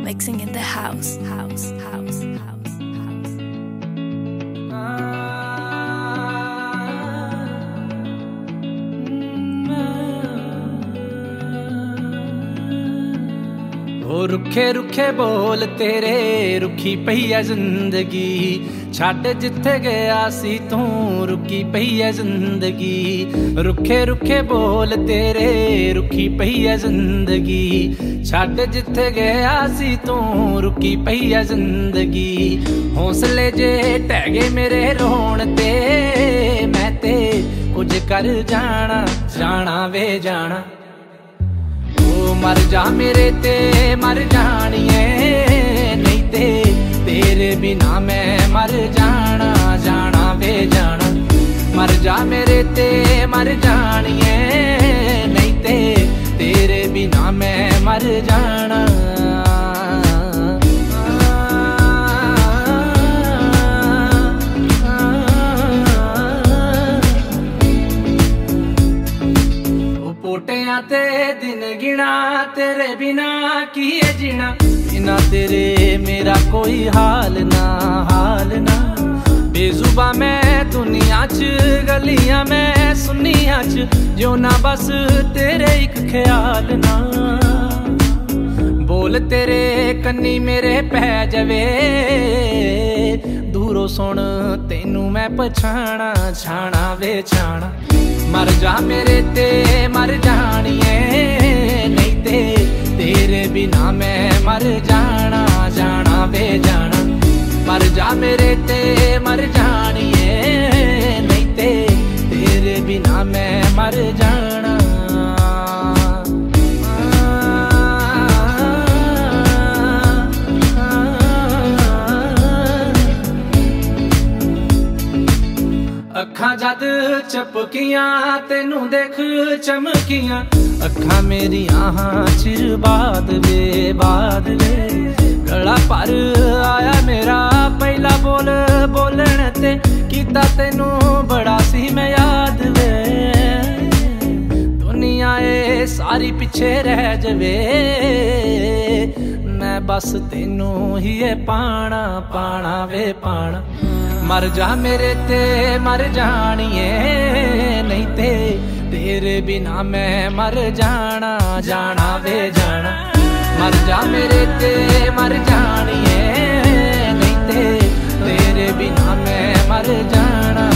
mixing in the house. ओ रुखे रुखे बोल तेरे रुखी पई है जिंदगी छड़ जिथे गया सी तू रुकी पई है जिंदगी रुखे रुखे बोल तेरे रुखी पई है जिंदगी छड़ जिथे गया सी तू रुकी पई है जिंदगी हौसले जे टहगे मेरे रोण ते मैं ते कुछ कर जाना वे जाना मर जा मेरे ते मर जानिए नहीं ते तेरे बिना मैं मर जाना वे जाना मर जा मेरे ते मर जानिए नहीं ते तेरे बिना मैं मर जाना पोटिया ते दिन गिना तेरे बिना किए जीना बिना तेरे मेरा कोई हाल ना बेजुबा मैं दुनिया च गलियां मैं सुनिया च जो ना बस तेरे एक ख्याल ना बोल तेरे कन्नी मेरे पै जावे दूरों सुन तेनू मैं पछाणा वे छाणा मर जा मेरे ते मर जानिए नहीं ते तेरे बिना मैं मर जाना वे जाना मर जा मेरे ते मर जानिए नहीं ते तेरे बिना मैं मर जाना अखा जद चपकियां तेनू देख चमकियां अखा मेरिया चिर बाद वे गला पर आया मेरा पहला बोलण ते कीता तेनू बड़ा सी मैं याद वे दुनिया ए सारी पिछे रह जवे मैं बस तेनू ही पाना वे पाना मर जा मेरे ते मर जानिए नहीं ते तेरे बिना मैं मर जाना वे जाना मर जा मेरे ते मर जानिए नहीं ते तेरे बिना मैं मर जाना